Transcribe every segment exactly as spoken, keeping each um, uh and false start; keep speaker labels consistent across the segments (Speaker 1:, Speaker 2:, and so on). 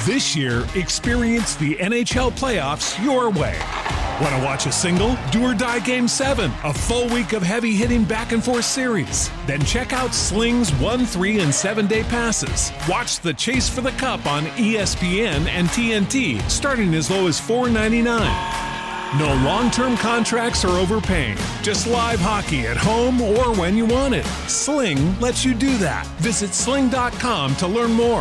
Speaker 1: This year, experience the N H L playoffs your way. Want to watch a single? Do or Die Game seven, a full week of heavy-hitting back-and-forth series. Then check out Sling's one, three, and seven-day passes. Watch the Chase for the Cup on E S P N and T N T, starting as low as four ninety-nine. No long-term contracts or overpaying. Just live hockey at home or when you want it. Sling lets you do that. Visit sling dot com to learn more.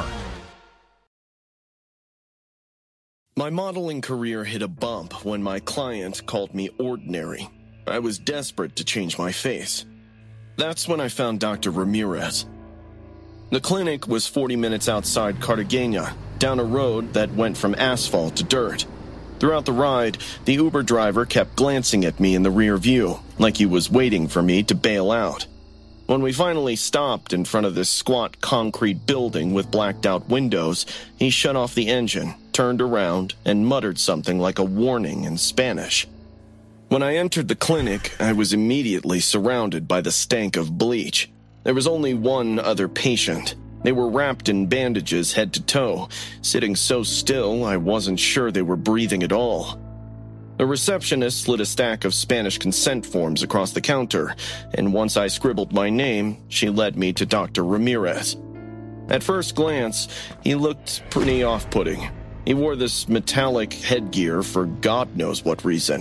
Speaker 2: My modeling career hit a bump when my client called me ordinary. I was desperate to change my face. That's when I found Doctor Ramirez. The clinic was forty minutes outside Cartagena, down a road that went from asphalt to dirt. Throughout the ride, the Uber driver kept glancing at me in the rear view, like he was waiting for me to bail out. When we finally stopped in front of this squat concrete building with blacked-out windows, he shut off the engine, turned around, and muttered something like a warning in Spanish. When I entered the clinic, I was immediately surrounded by the stank of bleach. There was only one other patient. They were wrapped in bandages head to toe, sitting so still I wasn't sure they were breathing at all. The receptionist slid a stack of Spanish consent forms across the counter, and once I scribbled my name, she led me to Doctor Ramirez. At first glance, he looked pretty off-putting. He wore this metallic headgear for God knows what reason.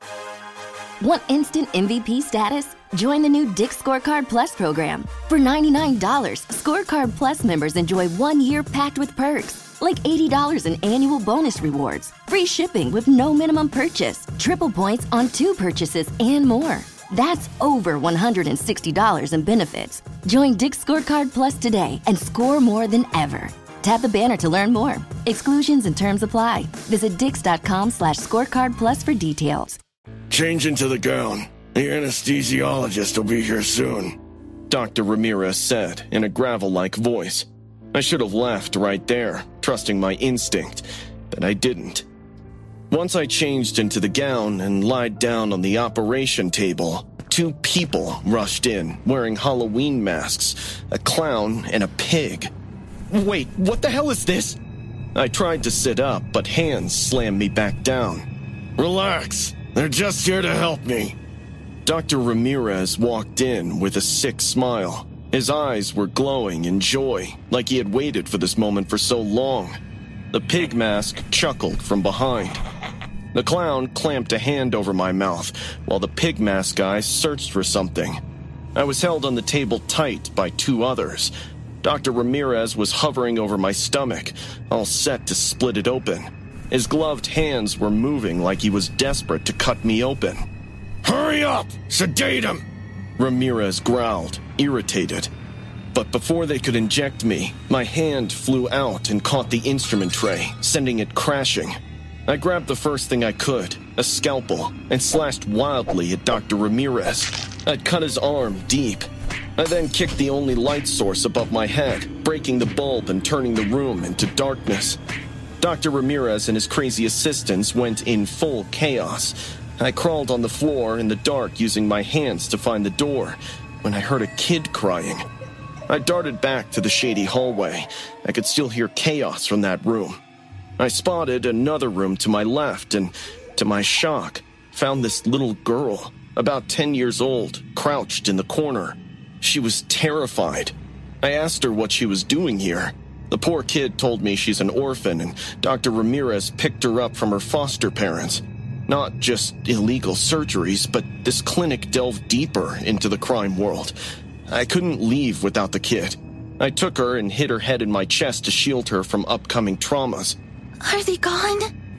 Speaker 3: Want instant M V P status? Join the new Dick's Scorecard Plus program. For ninety-nine dollars, Scorecard Plus members enjoy one year packed with perks, like eighty dollars in annual bonus rewards, free shipping with no minimum purchase, triple points on two purchases, and more. That's over one hundred sixty dollars in benefits. Join Dick's Scorecard Plus today and score more than ever. Tap the banner to learn more. Exclusions and terms apply. Visit dix.com slash scorecard plus for details.
Speaker 2: Change into the gown. The anesthesiologist will be here soon, Doctor Ramirez said in a gravel-like voice. I should have left right there, trusting my instinct, but I didn't. Once I changed into the gown and lied down on the operation table, two people rushed in, wearing Halloween masks, a clown and a pig. Wait, what the hell is this? I tried to sit up, but hands slammed me back down. Relax, they're just here to help me. Doctor Ramirez walked in with a sick smile. His eyes were glowing in joy, like he had waited for this moment for so long. The pig mask chuckled from behind. The clown clamped a hand over my mouth, while the pig mask guy searched for something. I was held on the table tight by two others. Doctor Ramirez was hovering over my stomach, all set to split it open. His gloved hands were moving like he was desperate to cut me open. Hurry up! Sedate him! Ramirez growled, irritated. But before they could inject me, my hand flew out and caught the instrument tray, sending it crashing. I grabbed the first thing I could, a scalpel, and slashed wildly at Doctor Ramirez. I'd cut his arm deep. I then kicked the only light source above my head, breaking the bulb and turning the room into darkness. Doctor Ramirez and his crazy assistants went in full chaos. I crawled on the floor in the dark using my hands to find the door when I heard a kid crying. I darted back to the shady hallway. I could still hear chaos from that room. I spotted another room to my left and, to my shock, found this little girl, about ten years old, crouched in the corner. She was terrified. I asked her what she was doing here. The poor kid told me she's an orphan and Doctor Ramirez picked her up from her foster parents. Not just illegal surgeries, but this clinic delved deeper into the crime world. I couldn't leave without the kid. I took her and hid her head in my chest to shield her from upcoming traumas.
Speaker 4: Are they gone?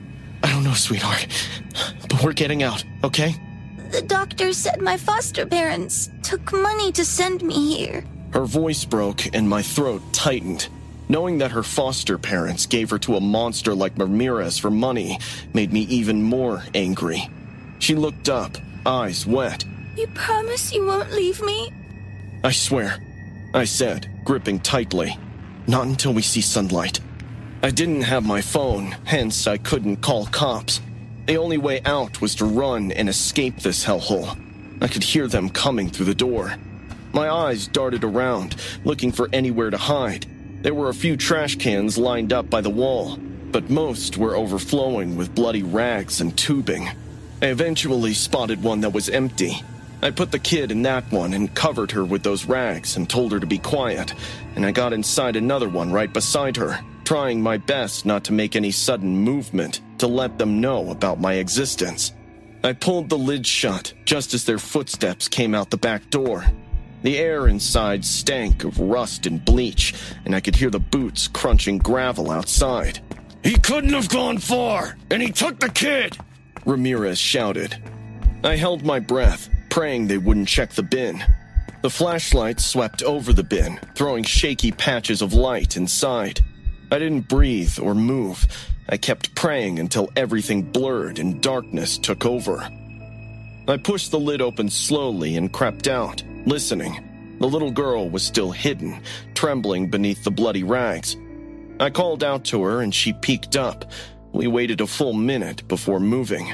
Speaker 2: I don't know, sweetheart, but we're getting out, okay?
Speaker 4: The doctor said my foster parents took money to send me here.
Speaker 2: Her voice broke and my throat tightened. Knowing that her foster parents gave her to a monster like Ramirez for money made me even more angry. She looked up, eyes wet.
Speaker 4: You promise you won't leave me?
Speaker 2: I swear, I said, gripping tightly. Not until we see sunlight. I didn't have my phone, hence I couldn't call cops. The only way out was to run and escape this hellhole. I could hear them coming through the door. My eyes darted around, looking for anywhere to hide. There were a few trash cans lined up by the wall. but most were overflowing with bloody rags and tubing. I eventually spotted one that was empty. I put the kid in that one and covered her with those rags and told her to be quiet, and I got inside another one right beside her, trying my best not to make any sudden movement to let them know about my existence. I pulled the lid shut just as their footsteps came out the back door. The air inside stank of rust and bleach, and I could hear the boots crunching gravel outside. "He couldn't have gone far, and he took the kid!" Ramirez shouted. I held my breath, praying they wouldn't check the bin. The flashlight swept over the bin, throwing shaky patches of light inside. I didn't breathe or move. I kept praying until everything blurred and darkness took over. I pushed the lid open slowly and crept out, listening. The little girl was still hidden, trembling beneath the bloody rags. I called out to her and she peeked up. We waited a full minute before moving.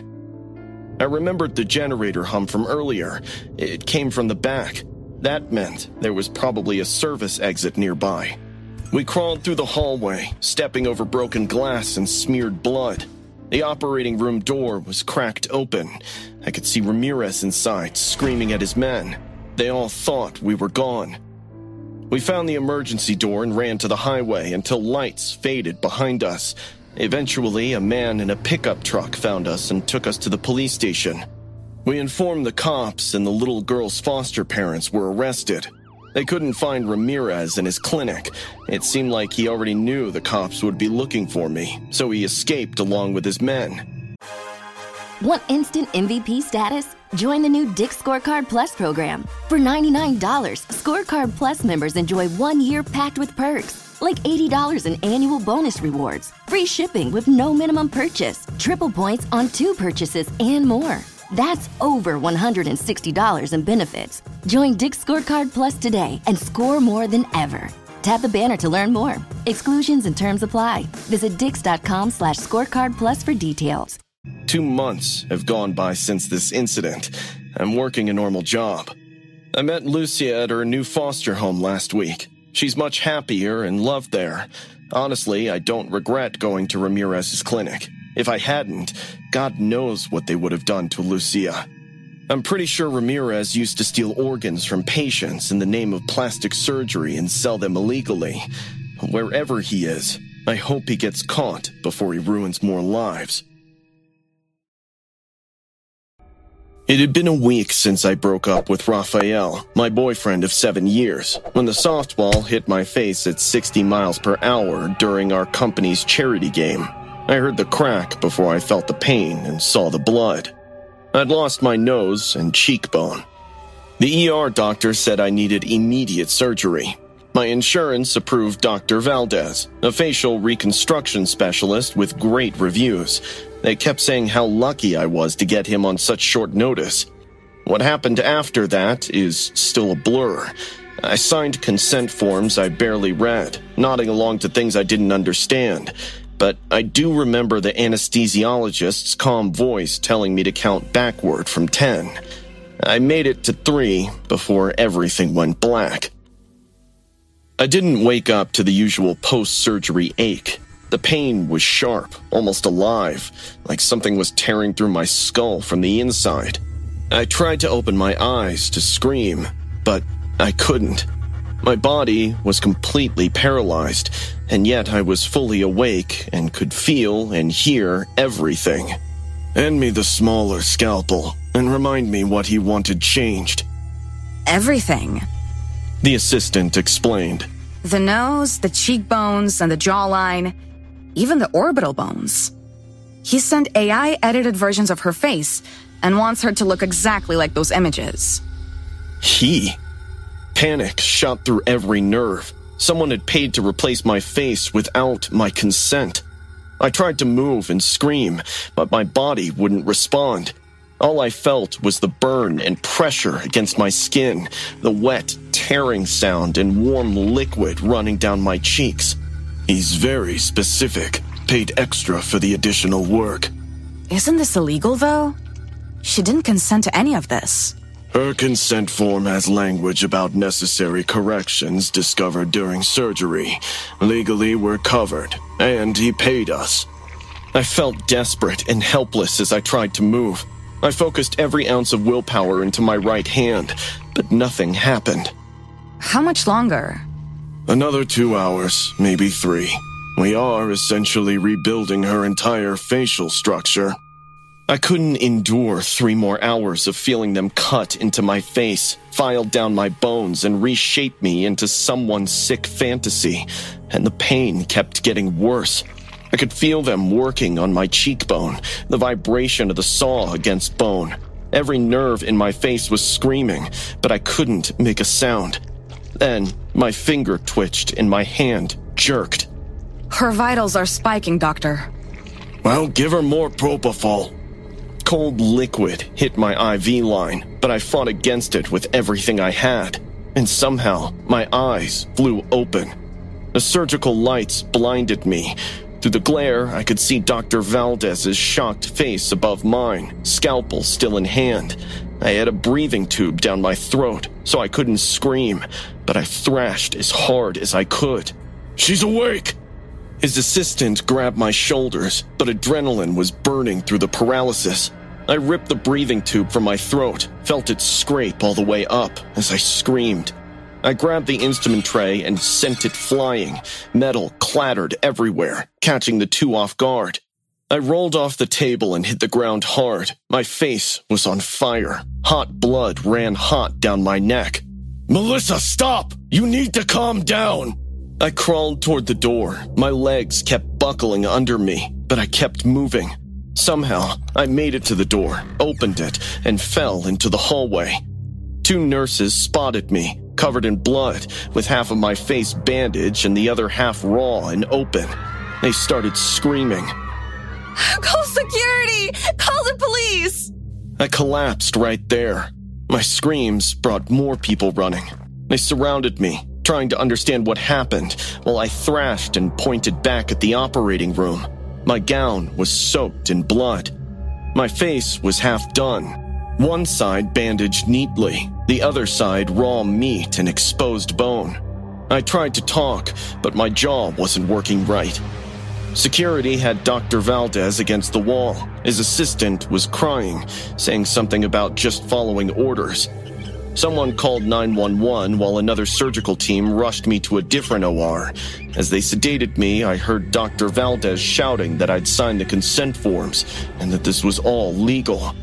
Speaker 2: I remembered the generator hum from earlier. It came from the back. That meant there was probably a service exit nearby. We crawled through the hallway, stepping over broken glass and smeared blood. The operating room door was cracked open. I could see Ramirez inside, screaming at his men. They all thought we were gone. We found the emergency door and ran to the highway until lights faded behind us. Eventually, a man in a pickup truck found us and took us to the police station. We informed the cops, and the little girl's foster parents were arrested. They couldn't find Ramirez in his clinic. It seemed like he already knew the cops would be looking for me, so he escaped along with his men.
Speaker 3: Want instant M V P status? Join the new Dick's Scorecard Plus program. For ninety-nine dollars, Scorecard Plus members enjoy one year packed with perks, like eighty dollars in annual bonus rewards, free shipping with no minimum purchase, triple points on two purchases, and more. That's over one hundred sixty dollars in benefits. Join Dick's Scorecard Plus today and score more than ever. Tap the banner to learn more. Exclusions and terms apply. Visit dix.com slash scorecard plus for details.
Speaker 2: Two months have gone by since this incident. I'm working a normal job. I met Lucia at her new foster home last week. She's much happier and loved there. Honestly, I don't regret going to Ramirez's clinic. If I hadn't, God knows what they would have done to Lucia. I'm pretty sure Ramirez used to steal organs from patients in the name of plastic surgery and sell them illegally. Wherever he is, I hope he gets caught before he ruins more lives. It had been a week since I broke up with Rafael, my boyfriend of seven years, when the softball hit my face at sixty miles per hour during our company's charity game. I heard the crack before I felt the pain and saw the blood. I'd lost my nose and cheekbone. The E R doctor said I needed immediate surgery. My insurance approved Doctor Valdez, a facial reconstruction specialist with great reviews. They kept saying how lucky I was to get him on such short notice. What happened after that is still a blur. I signed consent forms I barely read, nodding along to things I didn't understand. But I do remember the anesthesiologist's calm voice telling me to count backward from ten. I made it to three before everything went black. I didn't wake up to the usual post-surgery ache. The pain was sharp, almost alive, like something was tearing through my skull from the inside. I tried to open my eyes to scream, but I couldn't. My body was completely paralyzed, and yet I was fully awake and could feel and hear everything. Hand me the smaller scalpel and remind me what he wanted changed.
Speaker 5: Everything,
Speaker 2: the assistant explained.
Speaker 5: The nose, the cheekbones, and the jawline, even the orbital bones. He sent A I-edited versions of her face and wants her to look exactly like those images.
Speaker 2: He? Panic shot through every nerve. Someone had paid to replace my face without my consent. I tried to move and scream, but my body wouldn't respond. All I felt was the burn and pressure against my skin, the wet, tearing sound and warm liquid running down my cheeks. He's very specific, paid extra for the additional work.
Speaker 5: Isn't this illegal, though? She didn't consent to any of this.
Speaker 2: Her consent form has language about necessary corrections discovered during surgery. Legally, we're covered, and he paid us. I felt desperate and helpless as I tried to move. I focused every ounce of willpower into my right hand, but nothing happened.
Speaker 5: How much longer?
Speaker 2: Another two hours, maybe three. We are essentially rebuilding her entire facial structure. I couldn't endure three more hours of feeling them cut into my face, file down my bones, and reshape me into someone's sick fantasy, and the pain kept getting worse. I could feel them working on my cheekbone, the vibration of the saw against bone. Every nerve in my face was screaming, but I couldn't make a sound. Then, my finger twitched and my hand jerked.
Speaker 5: Her vitals are spiking, Doctor.
Speaker 2: Well, give her more propofol. Cold liquid hit my I V line, but I fought against it with everything I had. And somehow, my eyes flew open. The surgical lights blinded me. Through the glare, I could see Doctor Valdez's shocked face above mine, scalpel still in hand. I had a breathing tube down my throat, so I couldn't scream, but I thrashed as hard as I could. She's awake! His assistant grabbed my shoulders, but adrenaline was burning through the paralysis. I ripped the breathing tube from my throat, felt it scrape all the way up as I screamed. I grabbed the instrument tray and sent it flying. Metal clattered everywhere, catching the two off guard. I rolled off the table and hit the ground hard. My face was on fire. Hot blood ran hot down my neck. Melissa, stop! You need to calm down! I crawled toward the door. My legs kept buckling under me, but I kept moving. Somehow, I made it to the door, opened it, and fell into the hallway. Two nurses spotted me, covered in blood, with half of my face bandaged and the other half raw and open. They started screaming.
Speaker 5: Call security! Call the police!
Speaker 2: I collapsed right there. My screams brought more people running. They surrounded me, trying to understand what happened, while I thrashed and pointed back at the operating room. My gown was soaked in blood. My face was half done. One side bandaged neatly, the other side raw meat and exposed bone. I tried to talk, but my jaw wasn't working right. Security had Doctor Valdez against the wall. His assistant was crying, saying something about just following orders. Someone called nine one one while another surgical team rushed me to a different O R. As they sedated me, I heard Doctor Valdez shouting that I'd signed the consent forms and that this was all legal.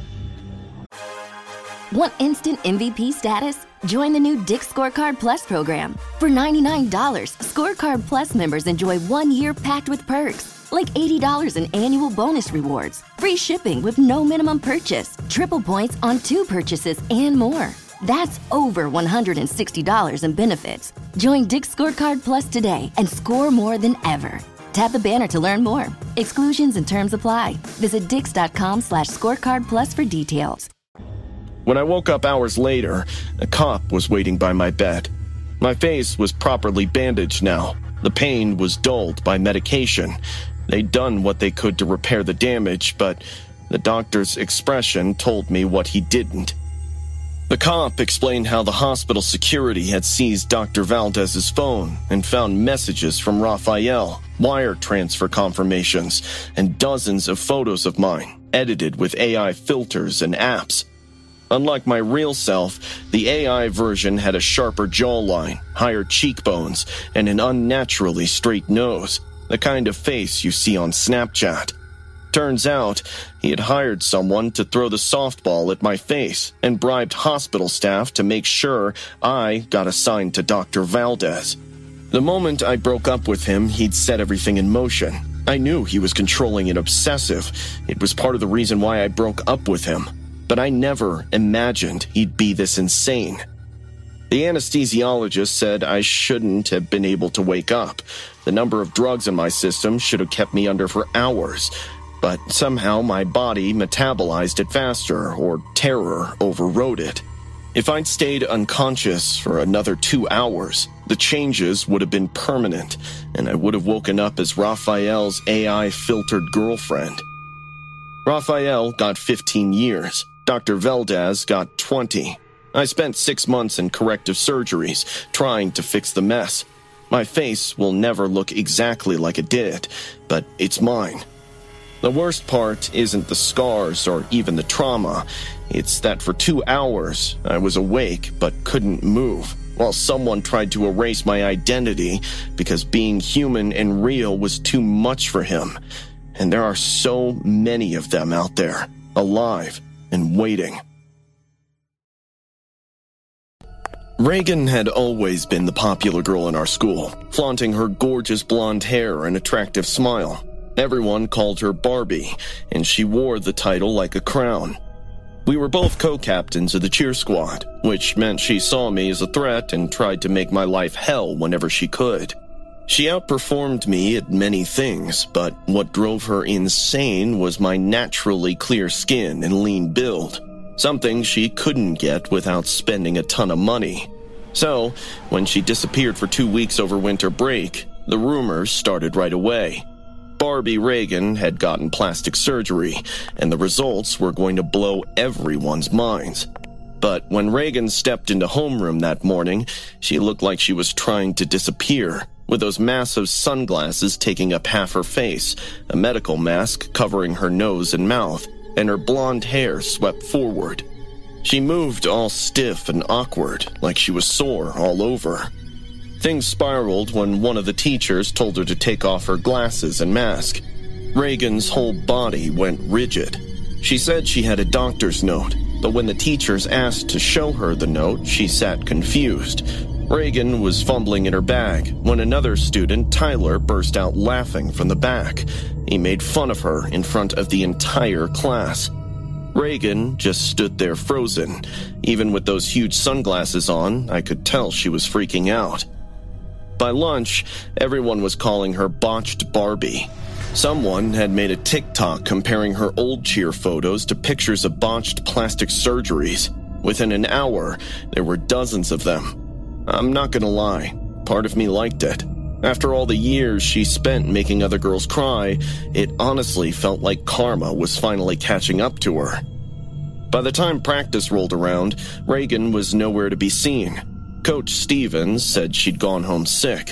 Speaker 3: Want instant M V P status? Join the new Dick's Scorecard Plus program. For ninety-nine dollars, Scorecard Plus members enjoy one year packed with perks, like eighty dollars in annual bonus rewards, free shipping with no minimum purchase, triple points on two purchases, and more. That's over one hundred sixty dollars in benefits. Join Dick's Scorecard Plus today and score more than ever. Tap the banner to learn more. Exclusions and terms apply. Visit dix.com slash scorecard plus for details.
Speaker 2: When I woke up hours later, a cop was waiting by my bed. My face was properly bandaged now. The pain was dulled by medication. They'd done what they could to repair the damage, but the doctor's expression told me what he didn't. The cop explained how the hospital security had seized Doctor Valdez's phone and found messages from Raphael, wire transfer confirmations, and dozens of photos of mine, edited with A I filters and apps. Unlike my real self, the A I version had a sharper jawline, higher cheekbones, and an unnaturally straight nose, the kind of face you see on Snapchat. Turns out, he had hired someone to throw the softball at my face and bribed hospital staff to make sure I got assigned to Doctor Valdez. The moment I broke up with him, he'd set everything in motion. I knew he was controlling and obsessive. It was part of the reason why I broke up with him. But I never imagined he'd be this insane. The anesthesiologist said I shouldn't have been able to wake up. The number of drugs in my system should have kept me under for hours. But somehow my body metabolized it faster, or terror overrode it. If I'd stayed unconscious for another two hours, the changes would have been permanent, and I would have woken up as Raphael's A I-filtered girlfriend. Raphael got fifteen years. Doctor Valdez got twenty. I spent six months in corrective surgeries, trying to fix the mess. My face will never look exactly like it did, but it's mine. The worst part isn't the scars or even the trauma. It's that for two hours, I was awake but couldn't move, while someone tried to erase my identity because being human and real was too much for him. And there are so many of them out there, alive and waiting. Reagan had always been the popular girl in our school, flaunting her gorgeous blonde hair and attractive smile. Everyone called her Barbie, and she wore the title like a crown. We were both co-captains of the cheer squad, which meant she saw me as a threat and tried to make my life hell whenever she could. She outperformed me at many things, but what drove her insane was my naturally clear skin and lean build. Something she couldn't get without spending a ton of money. So, when she disappeared for two weeks over winter break, the rumors started right away. Barbie Reagan had gotten plastic surgery, and the results were going to blow everyone's minds. But when Reagan stepped into homeroom that morning, she looked like she was trying to disappear, with those massive sunglasses taking up half her face, a medical mask covering her nose and mouth, and her blonde hair swept forward. She moved all stiff and awkward, like she was sore all over. Things spiraled when one of the teachers told her to take off her glasses and mask. Reagan's whole body went rigid. She said she had a doctor's note, but when the teachers asked to show her the note, she sat confused. Reagan was fumbling in her bag when another student, Tyler, burst out laughing from the back. He made fun of her in front of the entire class. Reagan just stood there frozen. Even with those huge sunglasses on, I could tell she was freaking out. By lunch, everyone was calling her Botched Barbie. Someone had made a TikTok comparing her old cheer photos to pictures of botched plastic surgeries. Within an hour, there were dozens of them. I'm not gonna lie, part of me liked it. After all the years she spent making other girls cry, it honestly felt like karma was finally catching up to her. By the time practice rolled around, Reagan was nowhere to be seen. Coach Stevens said she'd gone home sick.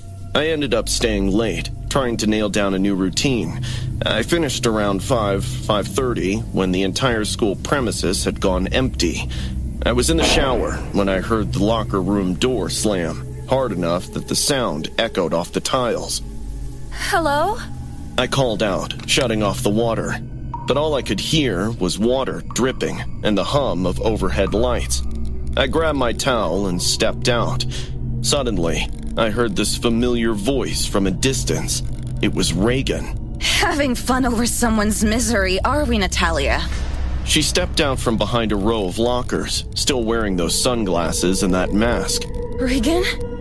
Speaker 2: I ended up staying late, trying to nail down a new routine. I finished around five, five thirty, when the entire school premises had gone empty. I was in the shower when I heard the locker room door slam, hard enough that the sound echoed off the tiles.
Speaker 4: Hello?
Speaker 2: I called out, shutting off the water, but all I could hear was water dripping and the hum of overhead lights. I grabbed my towel and stepped out. Suddenly, I heard this familiar voice from a distance. It was Reagan.
Speaker 5: Having fun over someone's misery, are we, Natalia?
Speaker 2: She stepped out from behind a row of lockers, still wearing those sunglasses and that mask.
Speaker 5: Reagan?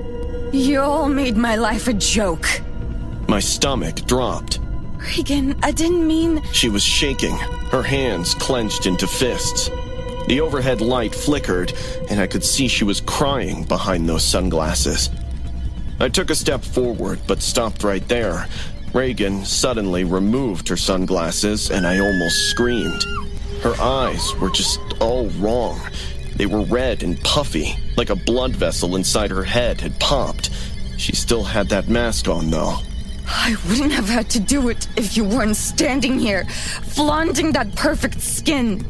Speaker 5: You all made my life a joke.
Speaker 2: My stomach dropped.
Speaker 5: Reagan, I didn't mean...
Speaker 2: She was shaking, her hands clenched into fists. The overhead light flickered, and I could see she was crying behind those sunglasses. I took a step forward, but stopped right there. Reagan suddenly removed her sunglasses, and I almost screamed. Her eyes were just all wrong. They were red and puffy, like a blood vessel inside her head had popped. She still had that mask on, though.
Speaker 5: I wouldn't have had to do it if you weren't standing here, flaunting that perfect skin.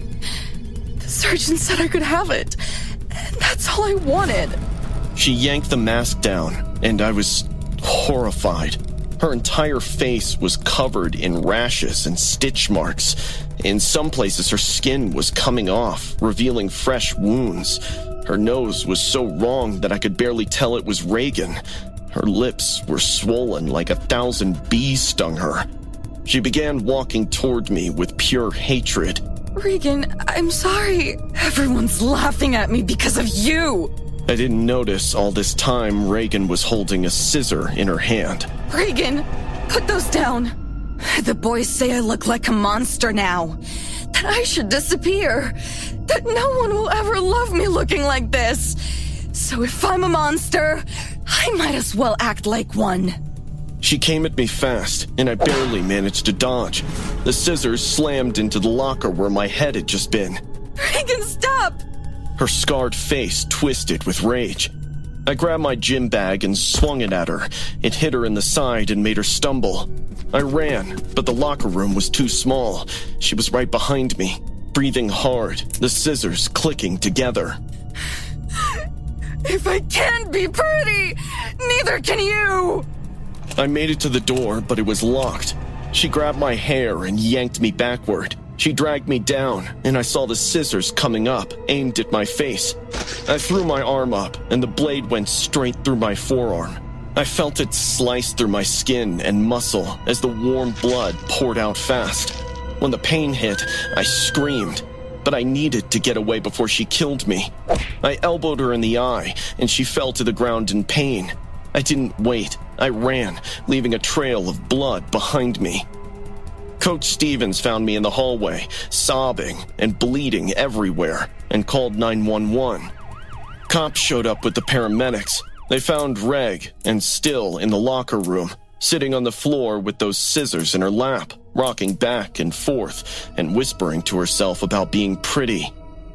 Speaker 5: The surgeon said I could have it, and that's all I wanted.
Speaker 2: She yanked the mask down, and I was horrified. Her entire face was covered in rashes and stitch marks. In some places, her skin was coming off, revealing fresh wounds. Her nose was so wrong that I could barely tell it was Reagan. Her lips were swollen like a thousand bees stung her. She began walking toward me with pure hatred.
Speaker 5: Reagan, I'm sorry. Everyone's laughing at me because of you.
Speaker 2: I didn't notice all this time Reagan was holding a scissor in her hand.
Speaker 5: Reagan, put those down. The boys say I look like a monster now. That I should disappear. That no one will ever love me looking like this. So if I'm a monster, I might as well act like one.
Speaker 2: She came at me fast, and I barely managed to dodge. The scissors slammed into the locker where my head had just been.
Speaker 5: Reagan, stop!
Speaker 2: her scarred face twisted with rage. I grabbed my gym bag and swung it at her. It hit her in the side and made her stumble. I ran, but the locker room was too small. She was right behind me, breathing hard, the scissors clicking together.
Speaker 5: If I can't be pretty, neither can you!
Speaker 2: I made it to the door, but it was locked. She grabbed my hair and yanked me backward. She dragged me down, and I saw the scissors coming up, aimed at my face. I threw my arm up, and the blade went straight through my forearm. I felt it slice through my skin and muscle as the warm blood poured out fast. When the pain hit, I screamed, but I needed to get away before she killed me. I elbowed her in the eye, and she fell to the ground in pain. I didn't wait. I ran, leaving a trail of blood behind me. Coach Stevens found me in the hallway, sobbing and bleeding everywhere, and called nine one one. Cops showed up with the paramedics. They found Reg, and still in the locker room, sitting on the floor with those scissors in her lap, rocking back and forth and whispering to herself about being pretty.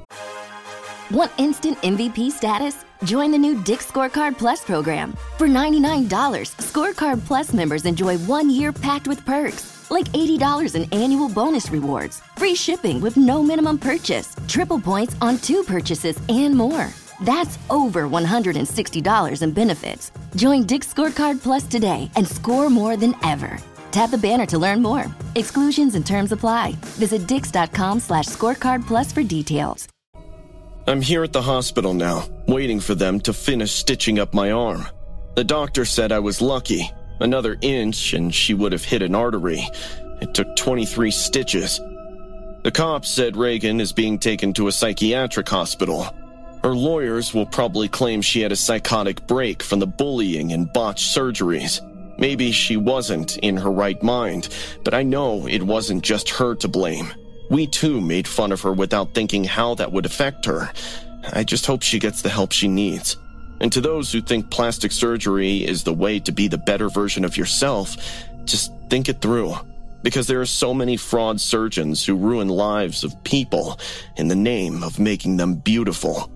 Speaker 3: Want instant M V P status? Join the new Dick's Scorecard Plus program. For ninety-nine dollars, Scorecard Plus members enjoy one year packed with perks, like eighty dollars in annual bonus rewards, free shipping with no minimum purchase, triple points on two purchases, and more. That's over one hundred sixty dollars in benefits. Join Dick's Scorecard Plus today and score more than ever. Tap the banner to learn more. Exclusions and terms apply. Visit dix.com slash scorecard plus for details.
Speaker 2: I'm here at the hospital now, waiting for them to finish stitching up my arm. The doctor said I was lucky. Another inch and she would have hit an artery. It took twenty-three stitches. The cops said Reagan is being taken to a psychiatric hospital. Her lawyers will probably claim she had a psychotic break from the bullying and botched surgeries. Maybe she wasn't in her right mind, but I know it wasn't just her to blame. We too made fun of her without thinking how that would affect her. I just hope she gets the help she needs. And to those who think plastic surgery is the way to be the better version of yourself, just think it through. Because there are so many fraud surgeons who ruin lives of people in the name of making them beautiful.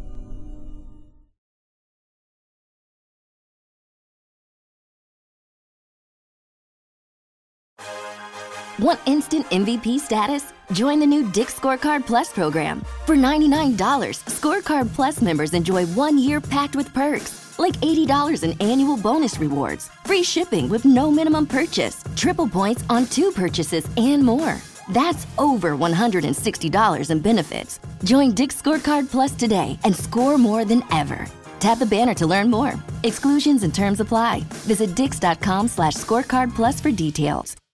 Speaker 3: Want instant M V P status? Join the new Dick's Scorecard Plus program. For ninety-nine dollars, Scorecard Plus members enjoy one year packed with perks, like eighty dollars in annual bonus rewards, free shipping with no minimum purchase, triple points on two purchases, and more. That's over one hundred sixty dollars in benefits. Join Dick's Scorecard Plus today and score more than ever. Tap the banner to learn more. Exclusions and terms apply. Visit dix.com slash scorecard plus for details.